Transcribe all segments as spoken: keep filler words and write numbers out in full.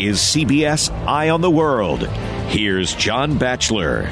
is C B S Eye on the World. Here's John Batchelor.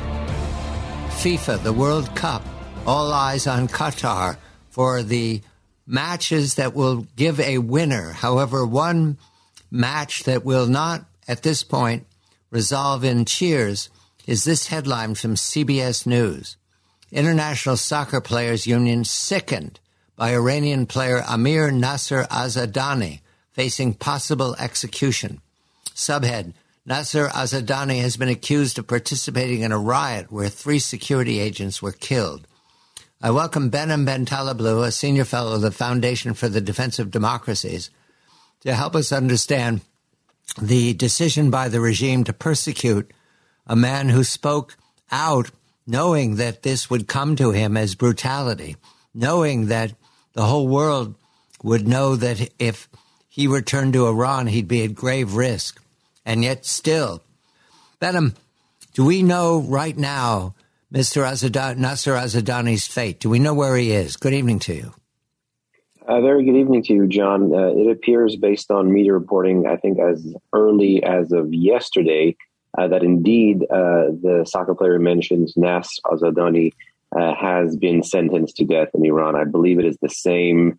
FIFA, the World Cup, all eyes on Qatar for the matches that will give a winner. However, one match that will not, at this point, resolve in cheers is this headline from C B S News. International Soccer Players Union sickened by Iranian player Amir Nasser Azadani facing possible execution. Subhead, Nasser Azadani has been accused of participating in a riot where three security agents were killed. I welcome Behnam Bentaleblu, a senior fellow of the Foundation for the Defense of Democracies, to help us understand the decision by the regime to persecute a man who spoke out knowing that this would come to him as brutality, knowing that the whole world would know that if he returned to Iran, he'd be at grave risk. And yet still, Behnam, do we know right now Mister Azad- Nasser Azadani's fate? Do we know where he is? Good evening to you. Uh, very good evening to you, John. Uh, it appears based on media reporting, I think as early as of yesterday, uh, that indeed uh, the soccer player mentioned, Nasser Azadani, uh, has been sentenced to death in Iran. I believe it is the same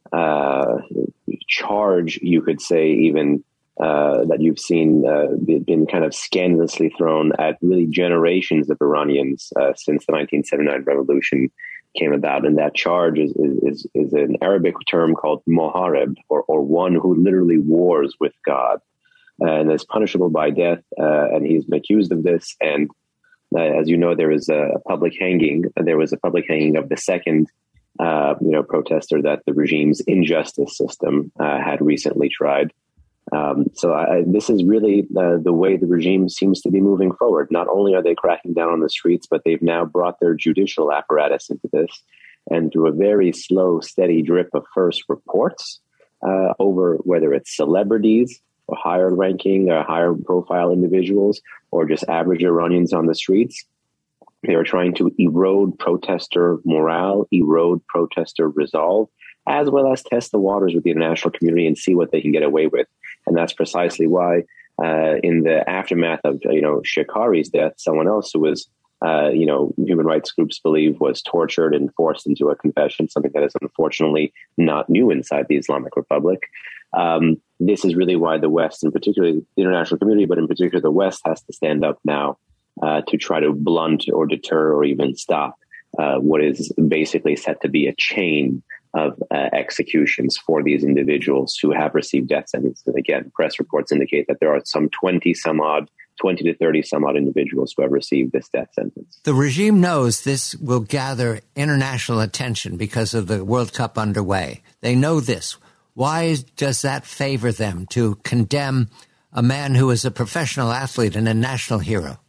uh, charge, you could say, even uh, that you've seen uh, been kind of scandalously thrown at really generations of Iranians uh, since the nineteen seventy-nine revolution came about. And that charge is, is, is an Arabic term called moharib, or, or one who literally wars with God, and is punishable by death. Uh, and he's been accused of this. And uh, as you know, there was a public hanging. There was a public hanging of the second, uh, you know, protester that the regime's injustice system uh, had recently tried. Um, so I, this is really uh, the way the regime seems to be moving forward. Not only are they cracking down on the streets, but they've now brought their judicial apparatus into this. And through a very slow, steady drip of first reports uh, over whether it's celebrities or higher ranking or higher profile individuals or just average Iranians on the streets, they are trying to erode protester morale, erode protester resolve, as well as test the waters with the international community and see what they can get away with. And that's precisely why uh, in the aftermath of, you know, Shekari's death, someone else who was, uh, you know, human rights groups believe was tortured and forced into a confession, something that is unfortunately not new inside the Islamic Republic. Um, this is really why the West, and particularly the international community, but in particular the West, has to stand up now uh, to try to blunt or deter or even stop uh, what is basically set to be a chain of uh, executions for these individuals who have received death sentences. And again, press reports indicate that there are some twenty some odd, twenty to thirty some odd individuals who have received this death sentence. The regime knows this will gather international attention because of the World Cup underway. They know this. Why does that favor them to condemn a man who is a professional athlete and a national hero?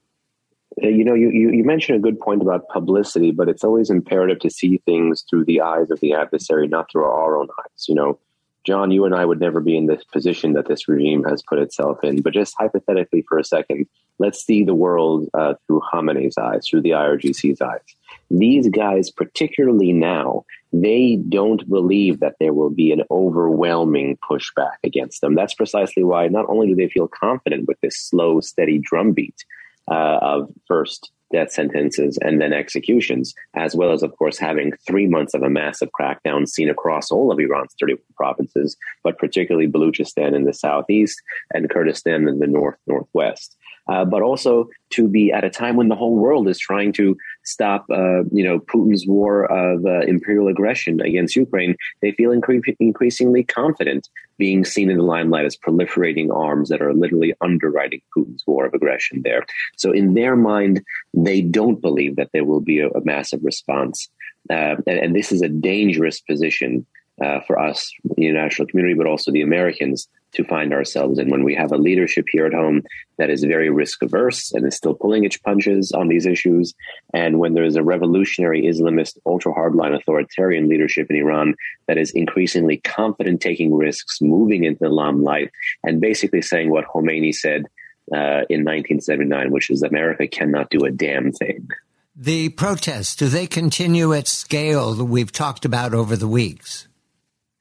You know, you, you, you mentioned a good point about publicity, but it's always imperative to see things through the eyes of the adversary, not through our own eyes. You know, John, you and I would never be in this position that this regime has put itself in. But just hypothetically for a second, let's see the world uh, through Khamenei's eyes, through the I R G C's eyes. These guys, particularly now, they don't believe that there will be an overwhelming pushback against them. That's precisely why not only do they feel confident with this slow, steady drumbeat uh, of first death sentences and then executions, as well as, of course, having three months of a massive crackdown seen across all of Iran's thirty provinces, but particularly Baluchistan in the southeast and Kurdistan in the north, northwest. Uh, but also to be at a time when the whole world is trying to stop, uh, you know, Putin's war of uh, imperial aggression against Ukraine. They feel incre- increasingly confident being seen in the limelight as proliferating arms that are literally underwriting Putin's war of aggression there. So in their mind, they don't believe that there will be a, a massive response. Uh, and, and this is a dangerous position uh, for us, the international community, but also the Americans, to find ourselves in when we have a leadership here at home that is very risk averse and is still pulling its punches on these issues. And when there is a revolutionary Islamist, ultra hardline authoritarian leadership in Iran that is increasingly confident taking risks, moving into the limelight, and basically saying what Khomeini said uh, in nineteen seventy-nine, which is America cannot do a damn thing. The protests, do they continue at scale that we've talked about over the weeks?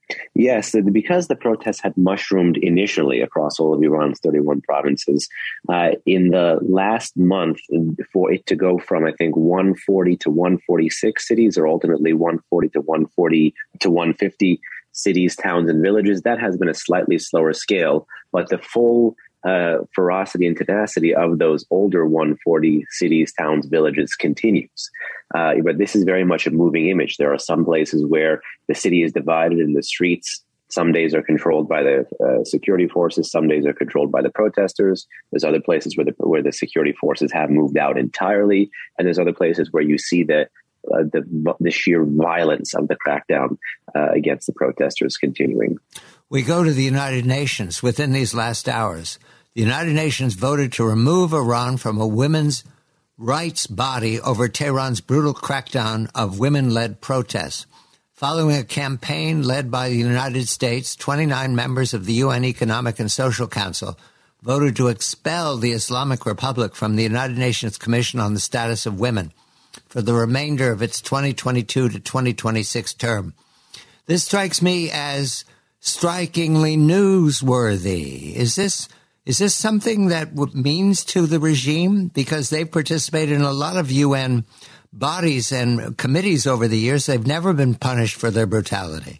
Yes, because the protests had mushroomed initially across all of Iran's thirty-one provinces, uh, in the last month, for it to go from, I think, one forty to one forty-six cities, or ultimately one forty to one forty to one fifty cities, towns, and villages, that has been a slightly slower scale. But the full uh, ferocity and tenacity of those older one forty cities, towns, villages continues. Uh, but this is very much a moving image. There are some places where the city is divided in the streets. Some days are controlled by the uh, security forces. Some days are controlled by the protesters. There's other places where the where the security forces have moved out entirely, and there's other places where you see the uh, the, the sheer violence of the crackdown uh, against the protesters continuing. We go to the United Nations. Within these last hours, the United Nations voted to remove Iran from a women's rights body over Tehran's brutal crackdown of women-led protests. Following a campaign led by the United States, twenty-nine members of the U N Economic and Social Council voted to expel the Islamic Republic from the United Nations Commission on the Status of Women for the remainder of its twenty twenty-two to twenty twenty-six term. This strikes me as strikingly newsworthy. Is this Is this something that means to the regime? Because they've participated in a lot of U N bodies and committees over the years. They've never been punished for their brutality.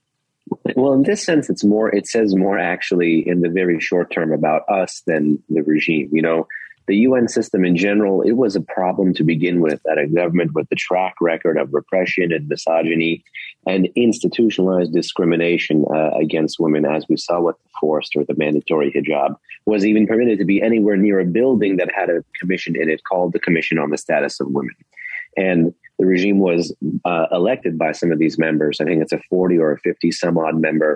Well, in this sense, it's more, it says more actually in the very short term about us than the regime. You know, the U N system in general, it was a problem to begin with, at a government with the track record of repression and misogyny and institutionalized discrimination uh, against women, as we saw with the forced or the mandatory hijab, was even permitted to be anywhere near a building that had a commission in it called the Commission on the Status of Women. And the regime was uh, elected by some of these members. I think it's a forty or a fifty some odd member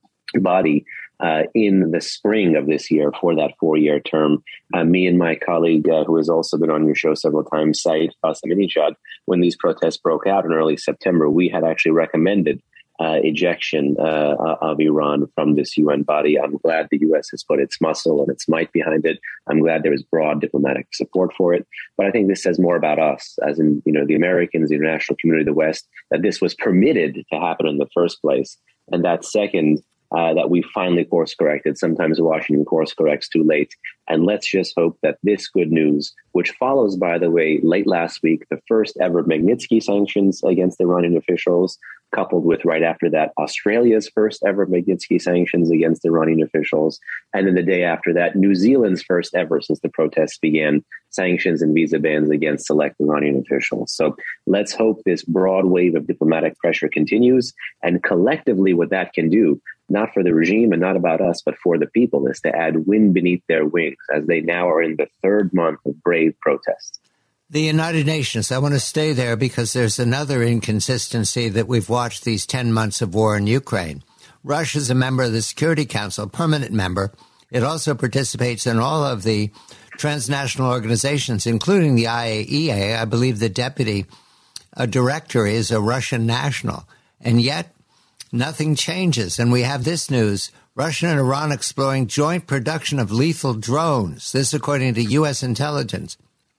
body uh, in the spring of this year for that four-year term. Uh, me and my colleague, uh, who has also been on your show several times, Saeed Qassem-Nijad, when these protests broke out in early September, we had actually recommended uh, ejection uh, of Iran from this U N body. I'm glad the U S has put its muscle and its might behind it. I'm glad there is broad diplomatic support for it. But I think this says more about us, as in, you know, the Americans, the international community, the West, that this was permitted to happen in the first place. And that second, Uh, that we finally course corrected. Sometimes Washington course corrects too late. And let's just hope that this good news, which follows, by the way, late last week, the first ever Magnitsky sanctions against Iranian officials, coupled with right after that, Australia's first ever Magnitsky sanctions against Iranian officials. And then the day after that, New Zealand's first ever since the protests began, sanctions and visa bans against select Iranian officials. So let's hope this broad wave of diplomatic pressure continues. And collectively, what that can do, not for the regime and not about us, but for the people, is to add wind beneath their wings as they now are in the third month of brave protests. The United Nations, I want to stay there because there's another inconsistency that we've watched these ten months of war in Ukraine. Russia is a member of the Security Council, a permanent member. It also participates in all of the transnational organizations, including the I A E A. I believe the deputy uh, director is a Russian national. And yet, nothing changes. And we have this news. Russia and Iran exploring joint production of lethal drones. This according to U S intelligence.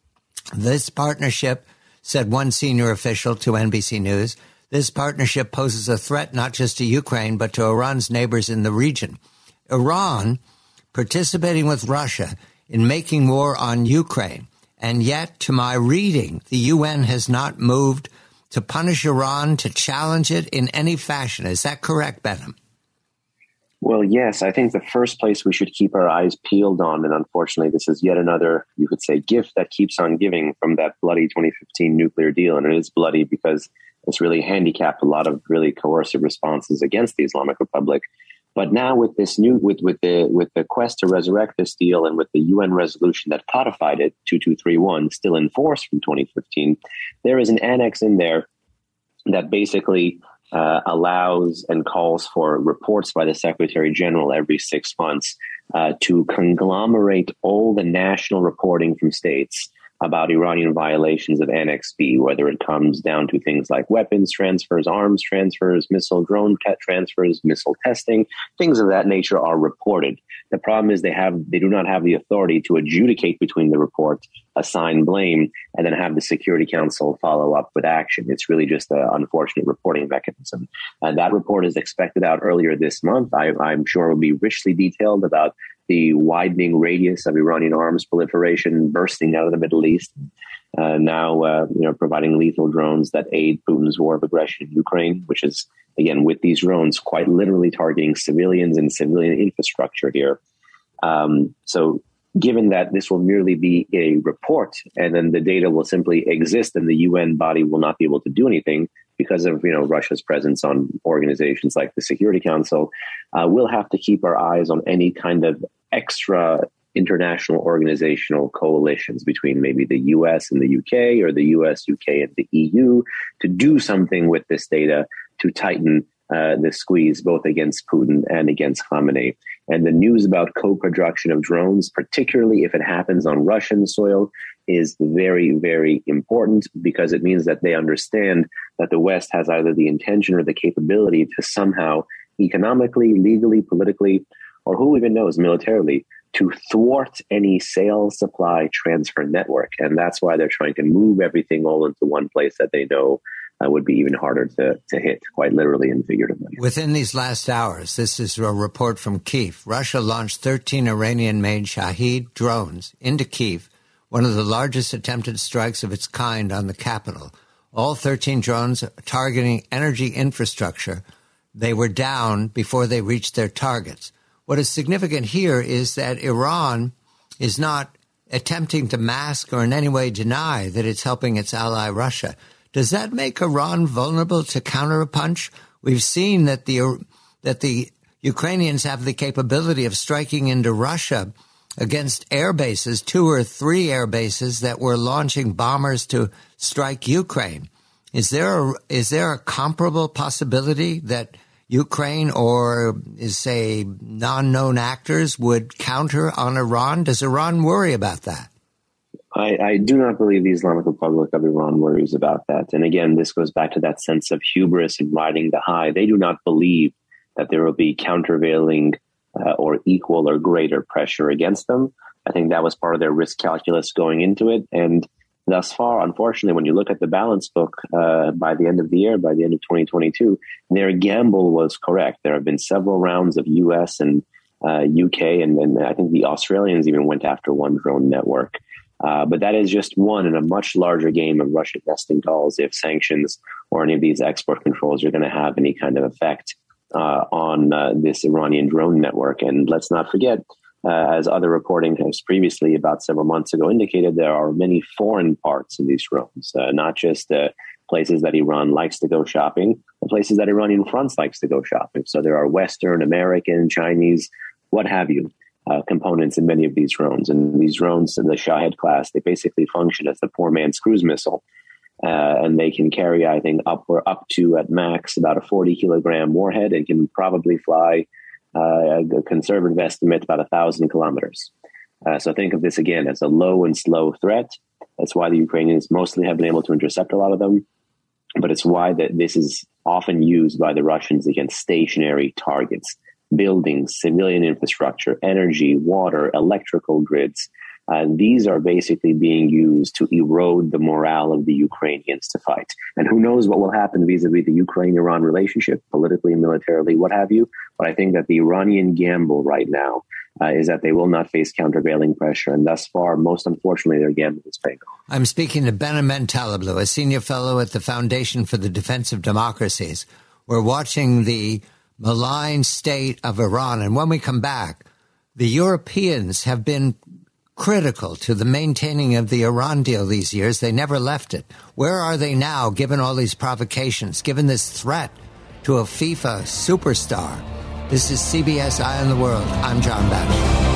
This partnership, said one senior official to N B C News, this partnership poses a threat not just to Ukraine, but to Iran's neighbors in the region. Iran participating with Russia in making war on Ukraine. And yet, to my reading, the U N has not moved to punish Iran, to challenge it in any fashion. Is that correct, Behnam? Well, yes, I think the first place we should keep our eyes peeled on, and unfortunately this is yet another, you could say, gift that keeps on giving from that bloody twenty fifteen nuclear deal. And it is bloody because it's really handicapped a lot of really coercive responses against the Islamic Republic. But now with this new, with, with the with the quest to resurrect this deal and with the U N resolution that codified it, two two three one, still in force from twenty fifteen, there is an annex in there that basically uh, allows and calls for reports by the Secretary General every six months uh, to conglomerate all the national reporting from states about Iranian violations of Annex B, whether it comes down to things like weapons transfers, arms transfers, missile drone transfers, missile testing, things of that nature are reported. The problem is they have they do not have the authority to adjudicate between the reports, assign blame, and then have the Security Council follow up with action. It's really just an unfortunate reporting mechanism. And that report is expected out earlier this month. I, I'm sure it will be richly detailed about the widening radius of Iranian arms proliferation bursting out of the Middle East, uh, now uh, you know providing lethal drones that aid Putin's war of aggression in Ukraine, which is, again, with these drones quite literally targeting civilians and civilian infrastructure here. Um, so given that this will merely be a report and then the data will simply exist and the U N body will not be able to do anything because of, you know, Russia's presence on organizations like the Security Council, uh, we'll have to keep our eyes on any kind of extra international organizational coalitions between maybe the U S and the U K, or the U S, U K, and the E U to do something with this data to tighten uh, the squeeze both against Putin and against Khamenei. And the news about co-production of drones, particularly if it happens on Russian soil, is very, very important, because it means that they understand that the West has either the intention or the capability to somehow economically, legally, politically, or who even knows, militarily, to thwart any sales, supply, transfer network. And that's why they're trying to move everything all into one place that they know uh, would be even harder to, to hit, quite literally and figuratively. Within these last hours, this is a report from Kyiv. Russia launched thirteen Iranian-made Shahed drones into Kyiv, one of the largest attempted strikes of its kind on the capital. All thirteen drones targeting energy infrastructure. They were down before they reached their targets. What is significant here is that Iran is not attempting to mask or in any way deny that it's helping its ally Russia. Does that make Iran vulnerable to counterpunch? We've seen that the that the Ukrainians have the capability of striking into Russia against air bases, two or three air bases that were launching bombers to strike Ukraine. Is there a, is there a comparable possibility that Ukraine or, is say, non-known actors would counter on Iran? Does Iran worry about that? I, I do not believe the Islamic Republic of Iran worries about that. And again, this goes back to that sense of hubris and riding the high. They do not believe that there will be countervailing uh, or equal or greater pressure against them. I think that was part of their risk calculus going into it. And thus far, unfortunately, when you look at the balance book uh, by the end of the year, by the end of twenty twenty-two, their gamble was correct. There have been several rounds of U S and uh, U K, and, and I think the Australians even went after one drone network. Uh, but that is just one in a much larger game of Russian nesting dolls if sanctions or any of these export controls are going to have any kind of effect uh, on uh, this Iranian drone network. And let's not forget, Uh, as other reporting has previously about several months ago indicated, there are many foreign parts in these drones, uh, not just uh, places that Iran likes to go shopping, but places that Iranian fronts likes to go shopping. So there are Western, American, Chinese, what have you, uh, components in many of these drones. And these drones in the Shahed class, they basically function as the poor man's cruise missile. Uh, and they can carry, I think, up or up to at max about a forty kilogram warhead and can probably fly Uh, a conservative estimate, about a thousand kilometers. Uh, so think of this again as a low and slow threat. That's why the Ukrainians mostly have been able to intercept a lot of them. But it's why that this is often used by the Russians against stationary targets, buildings, civilian infrastructure, energy, water, electrical grids. Uh, these are basically being used to erode the morale of the Ukrainians to fight. And who knows what will happen vis-a-vis the Ukraine-Iran relationship, politically, militarily, what have you. But I think that the Iranian gamble right now uh, is that they will not face countervailing pressure. And thus far, most unfortunately, their gamble is paying off. I'm speaking to Behnam Taleblu, a senior fellow at the Foundation for the Defense of Democracies. We're watching the malign state of Iran. And when we come back, the Europeans have been critical to the maintaining of the Iran deal these years. They never left it. Where are they now, given all these provocations, given this threat to a FIFA superstar? This is C B S Eye on the World. I'm John Batchelor.